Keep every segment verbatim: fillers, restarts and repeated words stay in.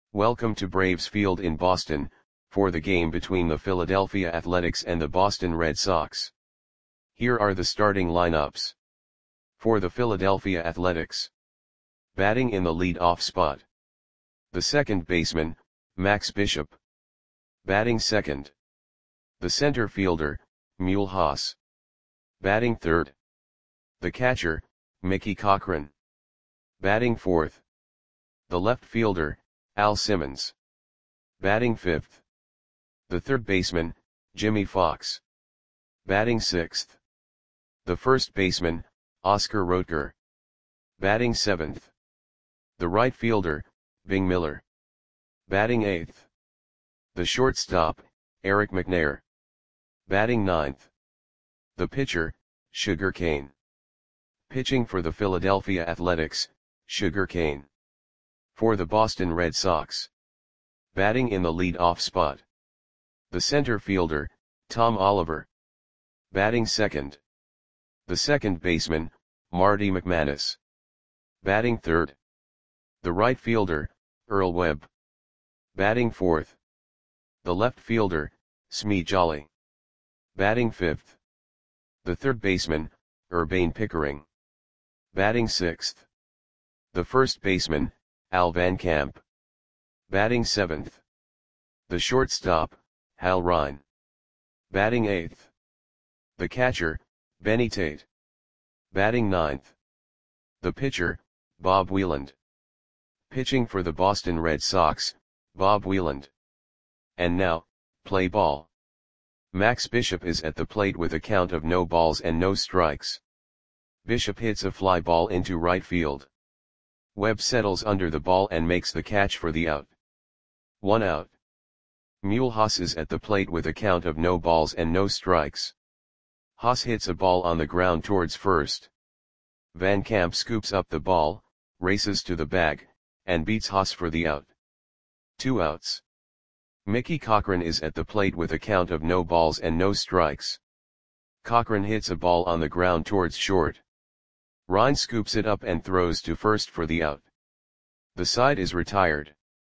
Welcome to Braves Field in Boston, for the game between the Philadelphia Athletics and the Boston Red Sox. Here are the starting lineups. For the Philadelphia Athletics. Batting in the lead-off spot. The second baseman, Max Bishop. Batting second. The center fielder, Mule Haas. Batting third. The catcher, Mickey Cochrane. Batting fourth. The left fielder, Al Simmons. Batting fifth. The third baseman, Jimmy Fox. Batting sixth. The first baseman, Oscar Rotger. Batting seventh. The right fielder, Bing Miller. Batting eighth. The shortstop, Eric McNair. Batting ninth. The pitcher, Sugar Kane. Pitching for the Philadelphia Athletics, Sugar Kane. For the Boston Red Sox. Batting in the lead-off spot. The center fielder, Tom Oliver. Batting second. The second baseman, Marty McManus. Batting third. The right fielder, Earl Webb. Batting fourth. The left fielder, Smee Jolly. Batting fifth. The third baseman, Urbane Pickering. Batting sixth. The first baseman, Al Van Camp. Batting seventh. The shortstop, Hal Rine. Batting eighth. The catcher, Benny Tate. Batting ninth. The pitcher, Bob Wieland. Pitching for the Boston Red Sox, Bob Wieland. And now, play ball. Max Bishop is at the plate with a count of no balls and no strikes. Bishop hits a fly ball into right field. Webb settles under the ball and makes the catch for the out. One out. Mule Haas is at the plate with a count of no balls and no strikes. Haas hits a ball on the ground towards first. Van Camp scoops up the ball, races to the bag, and beats Haas for the out. Two outs. Mickey Cochrane is at the plate with a count of no balls and no strikes. Cochrane hits a ball on the ground towards short. Rine scoops it up and throws to first for the out. The side is retired.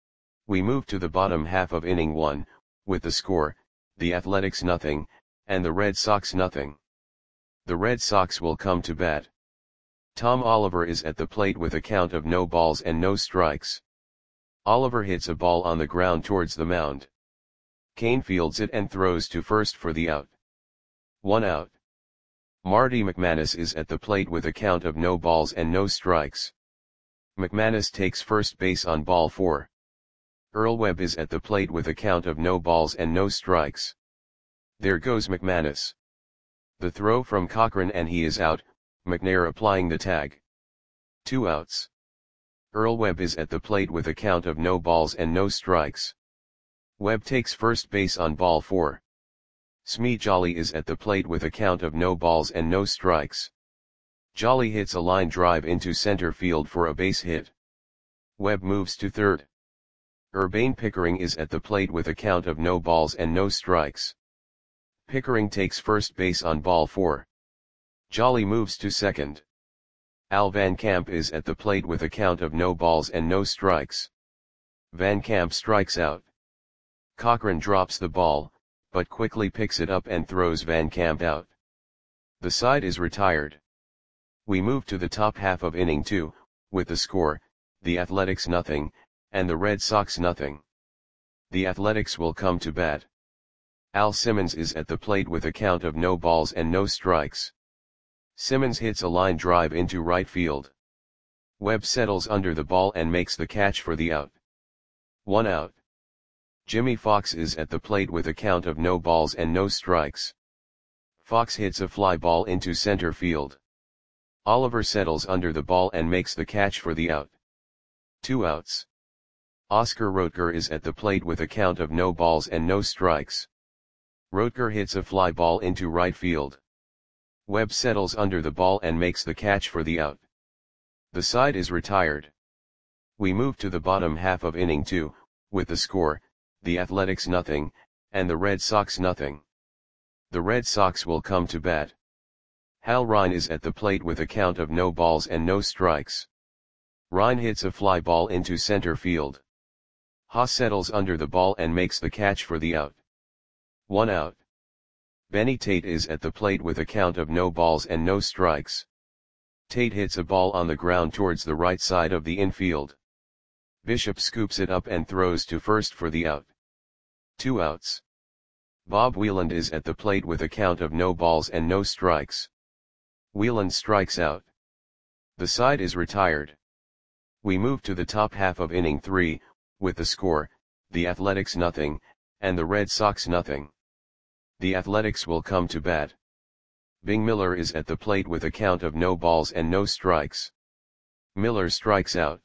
We move to the bottom half of inning one, with the score, the Athletics nothing, and the Red Sox nothing. The Red Sox will come to bat. Tom Oliver is at the plate with a count of no balls and no strikes. Oliver hits a ball on the ground towards the mound. Kane fields it and throws to first for the out. One out. Marty McManus is at the plate with a count of no balls and no strikes. McManus takes first base on ball four. Earl Webb is at the plate with a count of no balls and no strikes. There goes McManus. The throw from Cochrane and he is out, McNair applying the tag. Two outs. Earl Webb is at the plate with a count of no balls and no strikes. Webb takes first base on ball four. Smee Jolly is at the plate with a count of no balls and no strikes. Jolly hits a line drive into center field for a base hit. Webb moves to third. Urbane Pickering is at the plate with a count of no balls and no strikes. Pickering takes first base on ball four. Jolly moves to second. Al Van Camp is at the plate with a count of no balls and no strikes. Van Camp strikes out. Cochrane drops the ball, but quickly picks it up and throws Van Camp out. The side is retired. We move to the top half of inning two, with the score, the Athletics nothing, and the Red Sox nothing. The Athletics will come to bat. Al Simmons is at the plate with a count of no balls and no strikes. Simmons hits a line drive into right field. Webb settles under the ball and makes the catch for the out. One out. Jimmy Fox is at the plate with a count of no balls and no strikes. Fox hits a fly ball into center field. Oliver settles under the ball and makes the catch for the out. Two outs. Oscar Rotger is at the plate with a count of no balls and no strikes. Rotger hits a fly ball into right field. Webb settles under the ball and makes the catch for the out. The side is retired. We move to the bottom half of inning two, with the score, the Athletics nothing, and the Red Sox nothing. The Red Sox will come to bat. Hal Rine is at the plate with a count of no balls and no strikes. Rine hits a fly ball into center field. Haas settles under the ball and makes the catch for the out. One out. Benny Tate is at the plate with a count of no balls and no strikes. Tate hits a ball on the ground towards the right side of the infield. Bishop scoops it up and throws to first for the out. Two outs. Bob Wieland is at the plate with a count of no balls and no strikes. Wieland strikes out. The side is retired. We move to the top half of inning three, with the score, the Athletics nothing, and the Red Sox nothing. The Athletics will come to bat. Bing Miller is at the plate with a count of no balls and no strikes. Miller strikes out.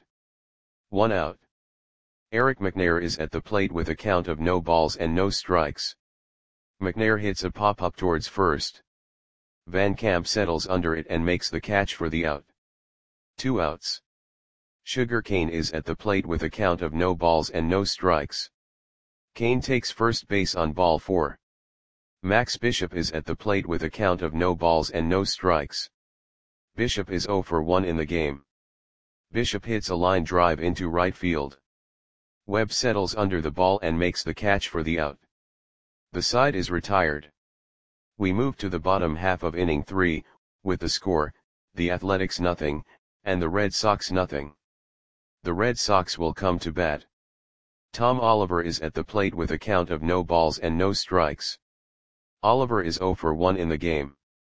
One out. Eric McNair is at the plate with a count of no balls and no strikes. McNair hits a pop-up towards first. Van Camp settles under it and makes the catch for the out. Two outs. Sugar Kane is at the plate with a count of no balls and no strikes. Kane takes first base on ball four. Max Bishop is at the plate with a count of no balls and no strikes. Bishop is oh for one in the game. Bishop hits a line drive into right field. Webb settles under the ball and makes the catch for the out. The side is retired. We move to the bottom half of inning three, with the score, the Athletics nothing, and the Red Sox nothing. The Red Sox will come to bat. Tom Oliver is at the plate with a count of no balls and no strikes. Oliver is oh for one in the game.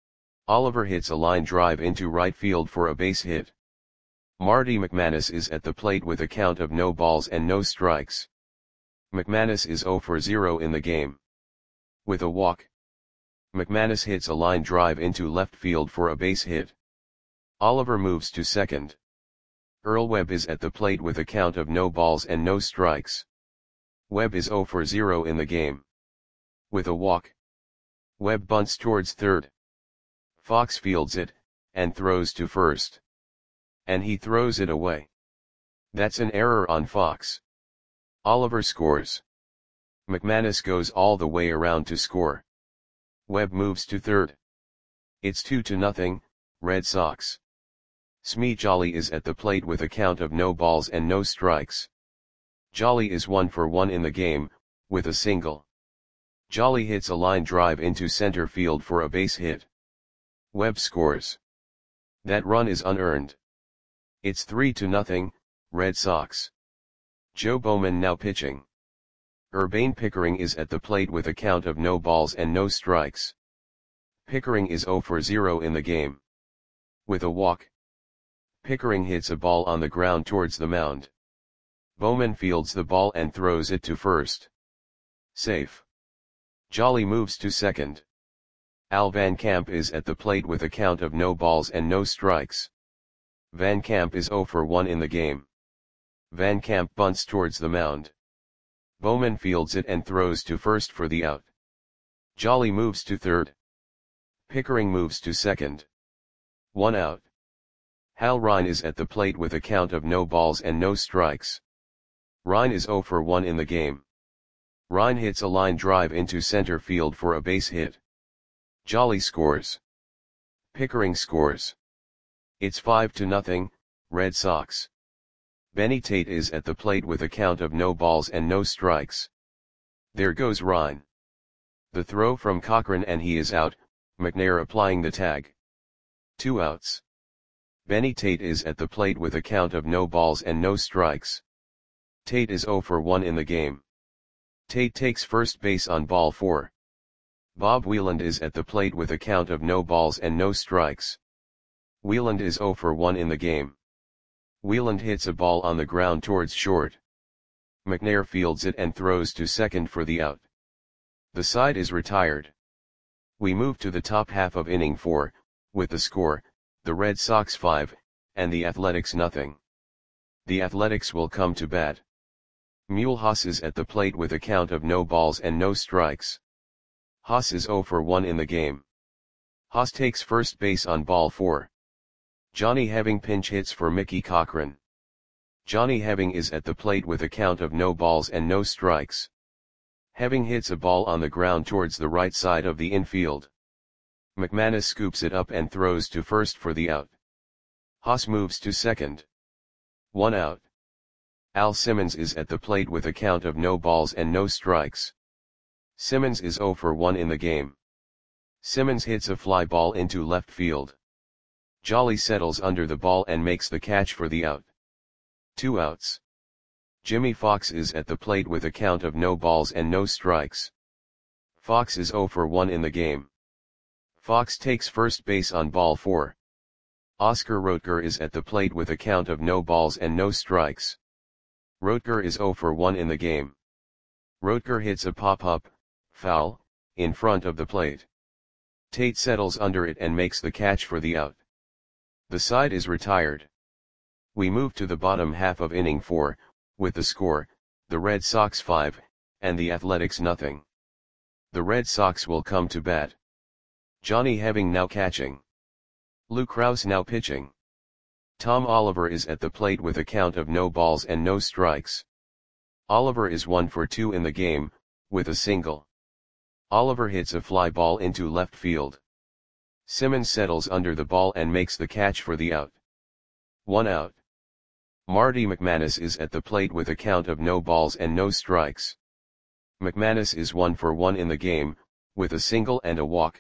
Oliver hits a line drive into right field for a base hit. Marty McManus is at the plate with a count of no balls and no strikes. McManus is oh for zero in the game. With a walk. McManus hits a line drive into left field for a base hit. Oliver moves to second. Earl Webb is at the plate with a count of no balls and no strikes. Webb is oh for zero in the game. With a walk. Webb bunts towards third. Fox fields it, and throws to first. And he throws it away. That's an error on Fox. Oliver scores. McManus goes all the way around to score. Webb moves to third. It's two to nothing, Red Sox. Smee Jolly is at the plate with a count of no balls and no strikes. Jolly is one for one in the game, with a single. Jolly hits a line drive into center field for a base hit. Webb scores. That run is unearned. It's three to nothing, Red Sox. Joe Bowman now pitching. Urbane Pickering is at the plate with a count of no balls and no strikes. Pickering is oh for zero in the game. With a walk. Pickering hits a ball on the ground towards the mound. Bowman fields the ball and throws it to first. Safe. Jolly moves to second. Al Van Camp is at the plate with a count of no balls and no strikes. Van Camp is oh for one in the game. Van Camp bunts towards the mound. Bowman fields it and throws to first for the out. Jolly moves to third. Pickering moves to second. One out. Hal Rine is at the plate with a count of no balls and no strikes. Rine is oh for one in the game. Rine hits a line drive into center field for a base hit. Jolly scores. Pickering scores. It's five to nothing, Red Sox. Benny Tate is at the plate with a count of no balls and no strikes. There goes Rine. The throw from Cochran and he is out, McNair applying the tag. Two outs. Benny Tate is at the plate with a count of no balls and no strikes. Tate is oh for one in the game. Tate takes first base on ball four. Bob Wieland is at the plate with a count of no balls and no strikes. Wieland is oh for one in the game. Wieland hits a ball on the ground towards short. McNair fields it and throws to second for the out. The side is retired. We move to the top half of inning four, with the score, the Red Sox five, and the Athletics nothing. The Athletics will come to bat. Mule Haas is at the plate with a count of no balls and no strikes. Haas is oh for one in the game. Haas takes first base on ball four. Johnny Heving pinch hits for Mickey Cochran. Johnny Heving is at the plate with a count of no balls and no strikes. Heving hits a ball on the ground towards the right side of the infield. McManus scoops it up and throws to first for the out. Haas moves to second. One out. Al Simmons is at the plate with a count of no balls and no strikes. Simmons is zero for one in the game. Simmons hits a fly ball into left field. Jolly settles under the ball and makes the catch for the out. Two outs. Jimmy Fox is at the plate with a count of no balls and no strikes. Fox is zero for one in the game. Fox takes first base on ball four. Oscar Rotger is at the plate with a count of no balls and no strikes. Rotger is zero for one in the game. Rotger hits a pop-up, foul, in front of the plate. Tate settles under it and makes the catch for the out. The side is retired. We move to the bottom half of inning four, with the score, the Red Sox five, and the Athletics nothing. The Red Sox will come to bat. Johnny Heving now catching. Lou Krause now pitching. Tom Oliver is at the plate with a count of no balls and no strikes. Oliver is one for two in the game, with a single. Oliver hits a fly ball into left field. Simmons settles under the ball and makes the catch for the out. One out. Marty McManus is at the plate with a count of no balls and no strikes. McManus is one for one in the game, with a single and a walk.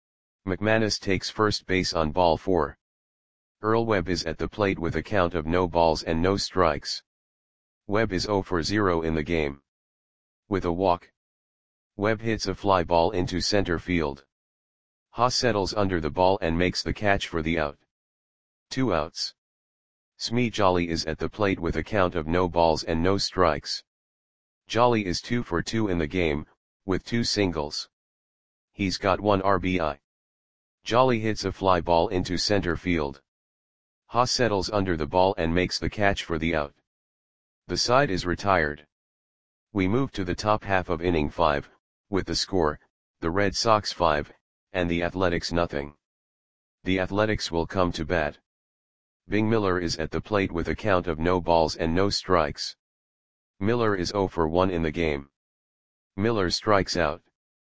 McManus takes first base on ball four. Earl Webb is at the plate with a count of no balls and no strikes. Webb is zero for zero in the game. With a walk. Webb hits a fly ball into center field. Haas settles under the ball and makes the catch for the out. Two outs. Smee Jolly is at the plate with a count of no balls and no strikes. Jolly is two for two in the game, with two singles. He's got one R B I. Jolly hits a fly ball into center field. Haas settles under the ball and makes the catch for the out. The side is retired. We move to the top half of inning five, with the score, the Red Sox five, and the Athletics nothing. The Athletics will come to bat. Bing Miller is at the plate with a count of no balls and no strikes. Miller is zero for one in the game. Miller strikes out.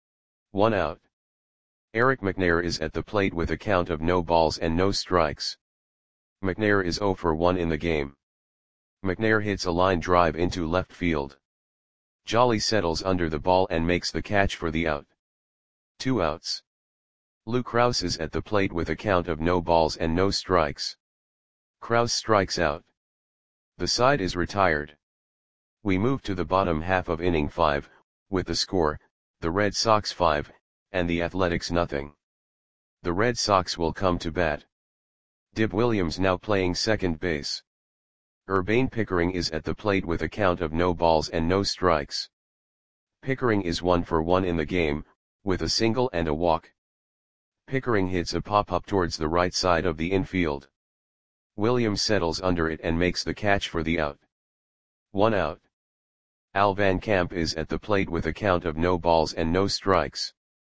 One out. Eric McNair is at the plate with a count of no balls and no strikes. McNair is zero for one in the game. McNair hits a line drive into left field. Jolly settles under the ball and makes the catch for the out. Two outs. Lou Krause is at the plate with a count of no balls and no strikes. Krause strikes out. The side is retired. We move to the bottom half of inning five, with the score, the Red Sox five, and the Athletics nothing. The Red Sox will come to bat. Dib Williams now playing second base. Urbane Pickering is at the plate with a count of no balls and no strikes. Pickering is one for one in the game, with a single and a walk. Pickering hits a pop-up towards the right side of the infield. Williams settles under it and makes the catch for the out. One out. Al Van Camp is at the plate with a count of no balls and no strikes.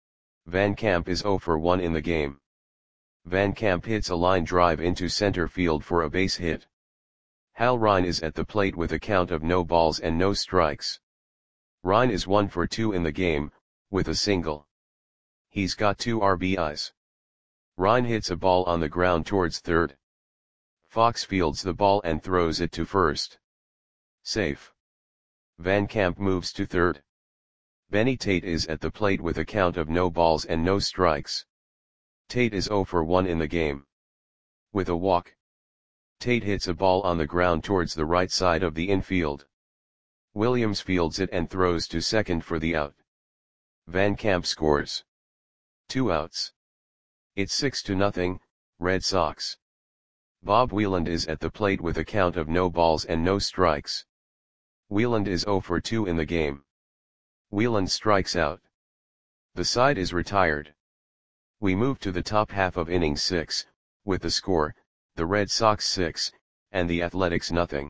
Van Camp is zero for one in the game. Van Camp hits a line drive into center field for a base hit. Hal Rine is at the plate with a count of no balls and no strikes. Rine is one for two in the game, with a single. He's got two R B Is. Rine hits a ball on the ground towards third. Fox fields the ball and throws it to first. Safe. Van Camp moves to third. Benny Tate is at the plate with a count of no balls and no strikes. Tate is zero for one in the game. With a walk. Tate hits a ball on the ground towards the right side of the infield. Williams fields it and throws to second for the out. Van Camp scores. Two outs. It's six to nothing, Red Sox. Bob Wieland is at the plate with a count of no balls and no strikes. Wieland is zero for two in the game. Wieland strikes out. The side is retired. We move to the top half of inning six, with the score, the Red Sox six, and the Athletics nothing.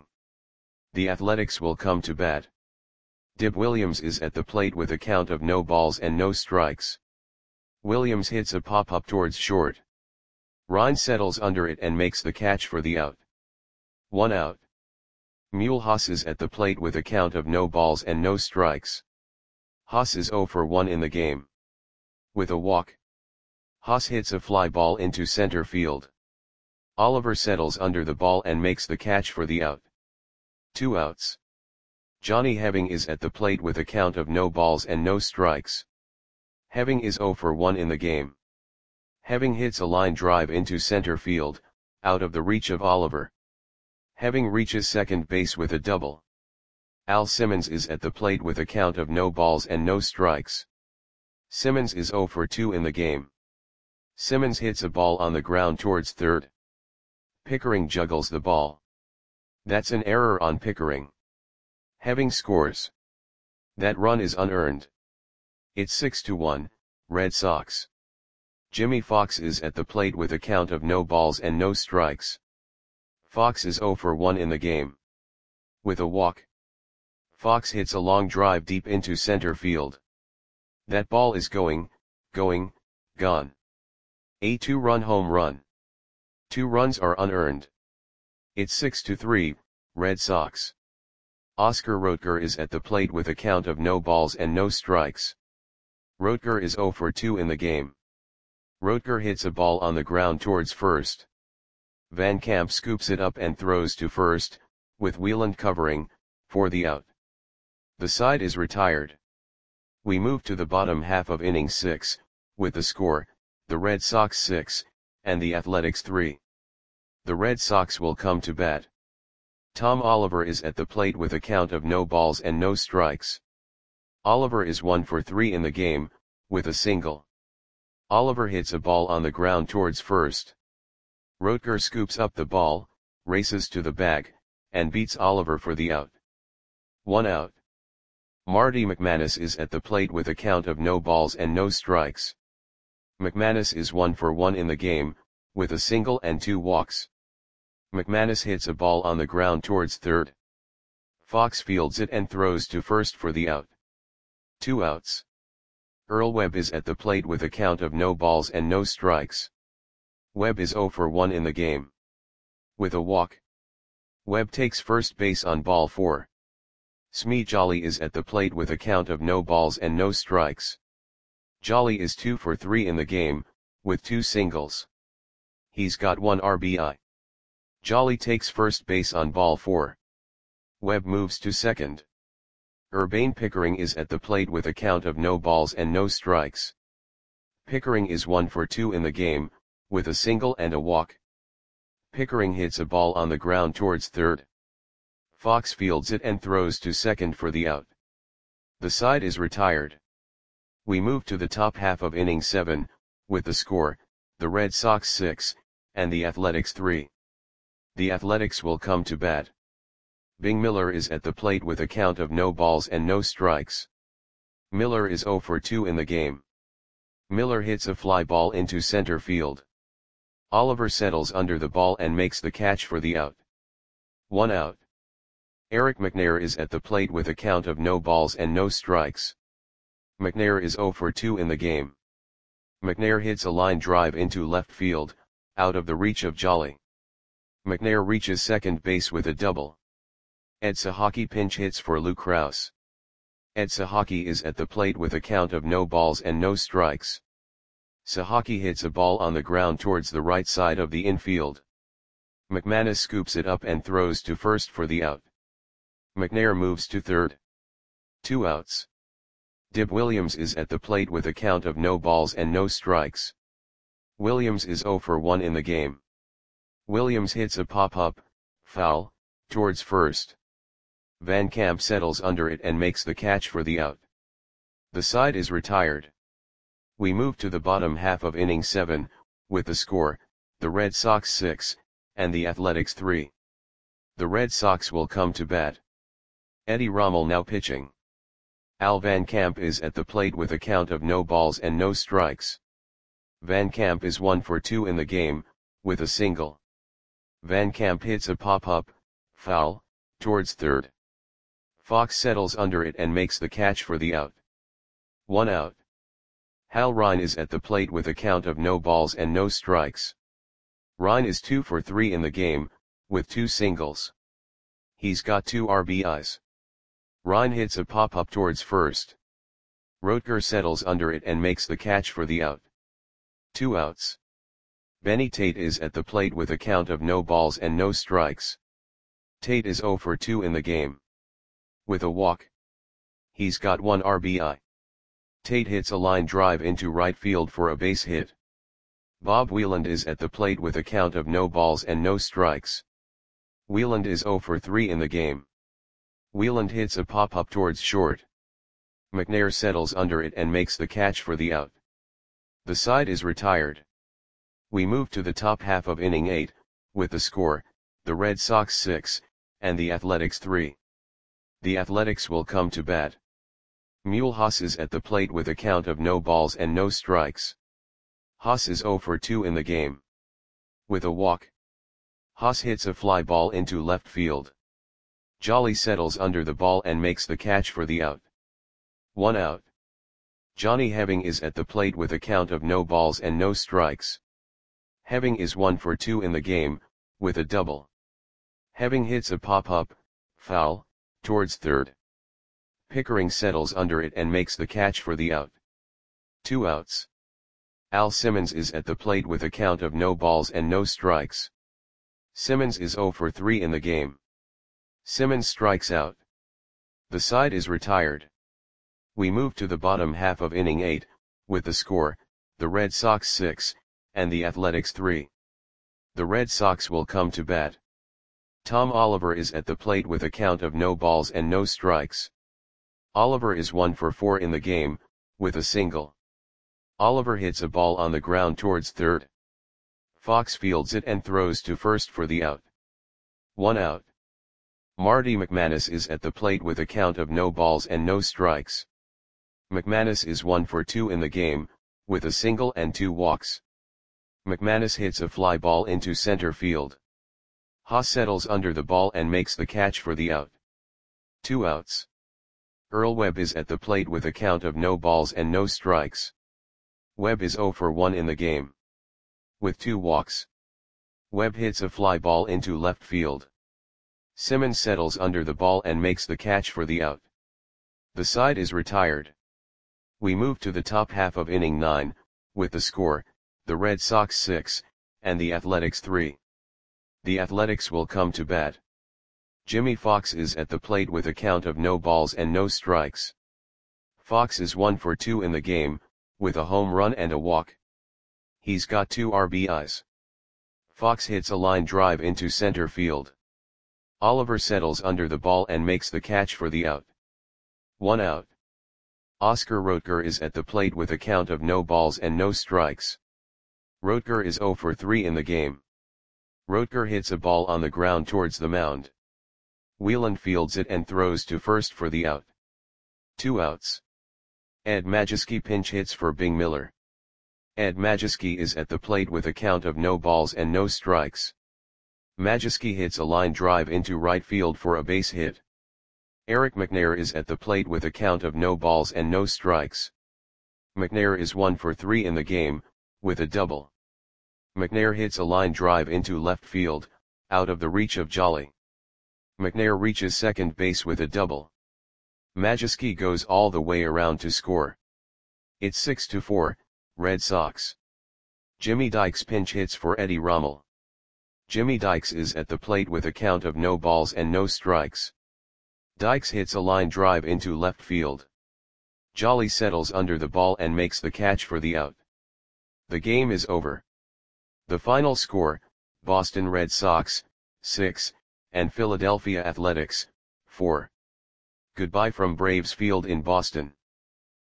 The Athletics will come to bat. Dib Williams is at the plate with a count of no balls and no strikes. Williams hits a pop-up towards short. Rine settles under it and makes the catch for the out. One out. Mule Haas is at the plate with a count of no balls and no strikes. Haas is zero for one in the game. With a walk. Haas hits a fly ball into center field. Oliver settles under the ball and makes the catch for the out. Two outs. Johnny Heving is at the plate with a count of no balls and no strikes. Heving is oh for one in the game. Heving hits a line drive into center field, out of the reach of Oliver. Heving reaches second base with a double. Al Simmons is at the plate with a count of no balls and no strikes. Simmons is oh for two in the game. Simmons hits a ball on the ground towards third. Pickering juggles the ball. That's an error on Pickering. Heving scores. That run is unearned. It's six to one, Red Sox. Jimmy Fox is at the plate with a count of no balls and no strikes. Fox is oh for one in the game. With a walk. Fox hits a long drive deep into center field. That ball is going, going, gone. A two-run home run. Two runs are unearned. It's six to three, Red Sox. Oscar Roetger is at the plate with a count of no balls and no strikes. Roetger is oh for two in the game. Roetger hits a ball on the ground towards first. Van Camp scoops it up and throws to first, with Wieland covering, for the out. The side is retired. We move to the bottom half of inning six, with the score, the Red Sox six, and the Athletics three. The Red Sox will come to bat. Tom Oliver is at the plate with a count of no balls and no strikes. Oliver is one for three in the game, with a single. Oliver hits a ball on the ground towards first. Roetger scoops up the ball, races to the bag, and beats Oliver for the out. One out. Marty McManus is at the plate with a count of no balls and no strikes. McManus is one for one in the game, with a single and two walks. McManus hits a ball on the ground towards third. Fox fields it and throws to first for the out. Two outs. Earl Webb is at the plate with a count of no balls and no strikes. Webb is oh for one in the game. With a walk. Webb takes first base on ball four. Smee Jolly is at the plate with a count of no balls and no strikes. Jolly is two for three in the game, with two singles. He's got one R B I. Jolly takes first base on ball four. Webb moves to second. Urbane Pickering is at the plate with a count of no balls and no strikes. Pickering is one for two in the game, with a single and a walk. Pickering hits a ball on the ground towards third. Fox fields it and throws to second for the out. The side is retired. We move to the top half of inning seven, with the score, the Red Sox six, and the Athletics three. The Athletics will come to bat. Bing Miller is at the plate with a count of no balls and no strikes. Miller is oh for two in the game. Miller hits a fly ball into center field. Oliver settles under the ball and makes the catch for the out. One out. Eric McNair is at the plate with a count of no balls and no strikes. McNair is oh for two in the game. McNair hits a line drive into left field, out of the reach of Jolly. McNair reaches second base with a double. Ed Sahaki pinch hits for Lou Krause. Ed Sahaki is at the plate with a count of no balls and no strikes. Sahaki hits a ball on the ground towards the right side of the infield. McManus scoops it up and throws to first for the out. McNair moves to third. Two outs. Dib Williams is at the plate with a count of no balls and no strikes. Williams is oh for one in the game. Williams hits a pop-up, foul, towards first. Van Camp settles under it and makes the catch for the out. The side is retired. We move to the bottom half of inning seven, with the score, the Red Sox six, and the Athletics three. The Red Sox will come to bat. Eddie Rommel now pitching. Al Van Camp is at the plate with a count of no balls and no strikes. Van Camp is one for two in the game, with a single. Van Camp hits a pop-up, foul, towards third. Fox settles under it and makes the catch for the out. One out. Hal Rine is at the plate with a count of no balls and no strikes. Rine is two for three in the game, with two singles. He's got two R B Is. Rine hits a pop-up towards first. Roetger settles under it and makes the catch for the out. Two outs. Benny Tate is at the plate with a count of no balls and no strikes. Tate is zero for two in the game. With a walk. He's got one R B I. Tate hits a line drive into right field for a base hit. Bob Wieland is at the plate with a count of no balls and no strikes. Wieland is zero for three in the game. Wieland hits a pop-up towards short. McNair settles under it and makes the catch for the out. The side is retired. We move to the top half of inning eight, with the score, the Red Sox six, and the Athletics three. The Athletics will come to bat. Mulhouse is at the plate with a count of no balls and no strikes. Haas is zero for two in the game. With a walk. Haas hits a fly ball into left field. Jolly settles under the ball and makes the catch for the out. One out. Johnny Heving is at the plate with a count of no balls and no strikes. Heving is one for two in the game, with a double. Heving hits a pop-up, foul, towards third. Pickering settles under it and makes the catch for the out. Two outs. Al Simmons is at the plate with a count of no balls and no strikes. Simmons is zero for three in the game. Simmons strikes out. The side is retired. We move to the bottom half of inning eight, with the score, the Red Sox six, and the Athletics three. The Red Sox will come to bat. Tom Oliver is at the plate with a count of no balls and no strikes. Oliver is one for four in the game, with a single. Oliver hits a ball on the ground towards third. Fox fields it and throws to first for the out. One out. Marty McManus is at the plate with a count of no balls and no strikes. McManus is one for two in the game, with a single and two walks. McManus hits a fly ball into center field. Haas settles under the ball and makes the catch for the out. Two outs. Earl Webb is at the plate with a count of no balls and no strikes. Webb is zero for one in the game. With two walks. Webb hits a fly ball into left field. Simmons settles under the ball and makes the catch for the out. The side is retired. We move to the top half of inning nine, with the score, the Red Sox six, and the Athletics three. The Athletics will come to bat. Jimmy Fox is at the plate with a count of no balls and no strikes. Fox is one for two in the game, with a home run and a walk. He's got two R B Is. Fox hits a line drive into center field. Oliver settles under the ball and makes the catch for the out. One out. Oscar Rotger is at the plate with a count of no balls and no strikes. Rotger is zero for three in the game. Rotger hits a ball on the ground towards the mound. Wieland fields it and throws to first for the out. Two outs. Ed Majewski pinch hits for Bing Miller. Ed Majewski is at the plate with a count of no balls and no strikes. Majewski hits a line drive into right field for a base hit. Eric McNair is at the plate with a count of no balls and no strikes. McNair is one for three in the game, with a double. McNair hits a line drive into left field, out of the reach of Jolly. McNair reaches second base with a double. Majewski goes all the way around to score. It's six to four, Red Sox. Jimmy Dykes pinch hits for Eddie Rommel. Jimmy Dykes is at the plate with a count of no balls and no strikes. Dykes hits a line drive into left field. Jolly settles under the ball and makes the catch for the out. The game is over. The final score, Boston Red Sox, six, and Philadelphia Athletics, four. Goodbye from Braves Field in Boston.